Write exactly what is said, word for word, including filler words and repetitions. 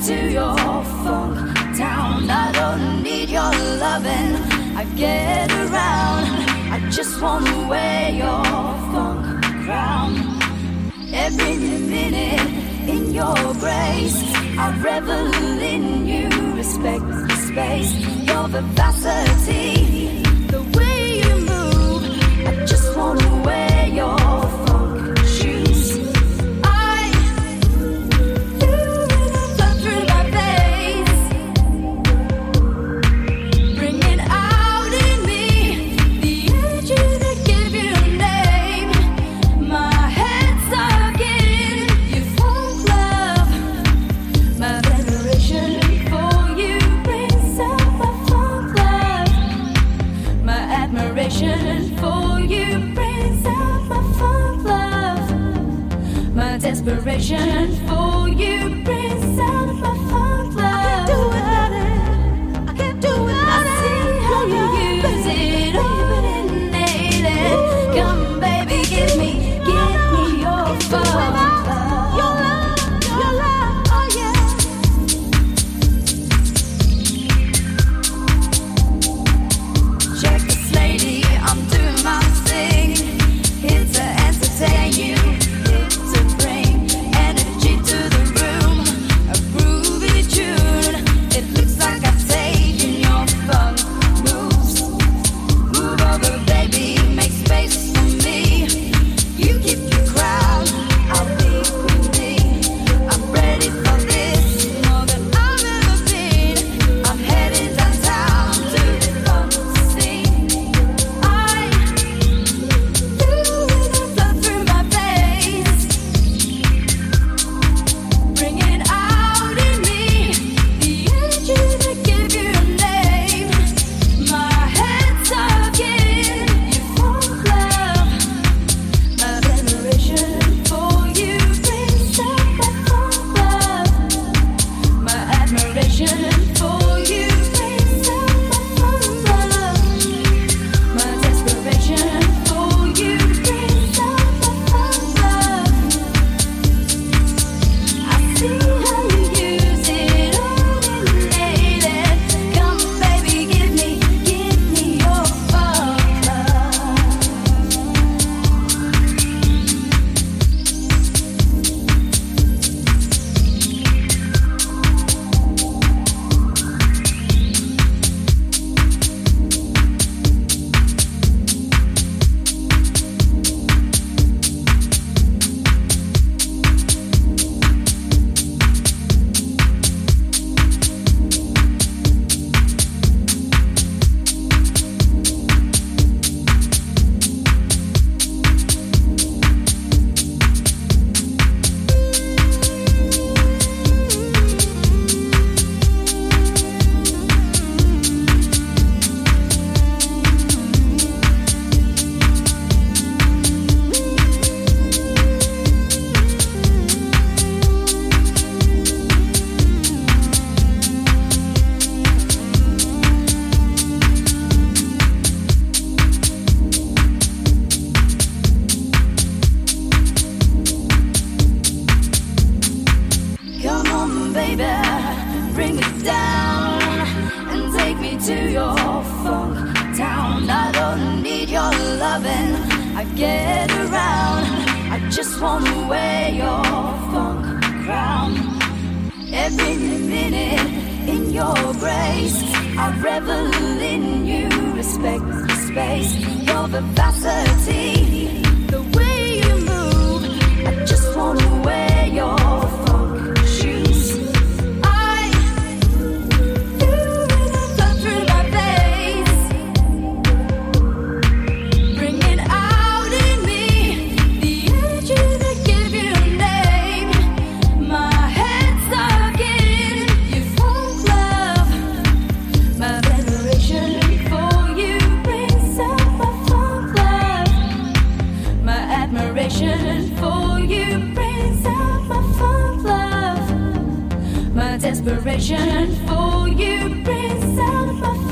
to your funk town. I don't need your loving. I get around. I just wanna wear your funk crown. Every minute in your grace, I revel in you. Respect the space, your vivacity, the way you move. I just wanna wear your funk shoes. I feel it flow through my veins, bringing out in me the energy that give you a name. My head's stuck in your funk love. My veneration for you brings out my funk love. My admiration for you brings out my funk love. My desperation for you brings out my funk love. I can't do without it. I can't do without it. I see how you use it, illuminate it. Come, baby, give me, give me your funk love. Your love, your love, oh yeah. Check this lady, I'm doing my thing. Here to entertain you, here to bring energy to the room. A groovy tune, it looks like I've taken your funk moves. Move over, baby, make space for me. You keep your crowd, I'll be queen. I'm ready for this, more than I've ever been. I'm headed downtown to the funk scene. I feel it flow through my veins, bringing out in me the energy that give you a name. My head's stuck in your funk love. My veneration for you brings out my funk love. My admiration for you brings out my funk love. My desperation for you brings out my funk love. I see how you use it, illuminate it. Come, baby, give me, give me your funk love. Come on, baby, bring it down and take me to your funk town. I don't need your loving. I get around. I just wanna wear your funk crown. Every minute in your grace, I revel in you. Respect the space, your vivacity, the way you move. I just wanna wear your funk shoes. I feel it flow through my veins, bringing out in me the energy that give you a name. My head's stuck in your funk love. My veneration for you brings out my funk love. My admiration for you brings out my funk love. My desperation for you brings out my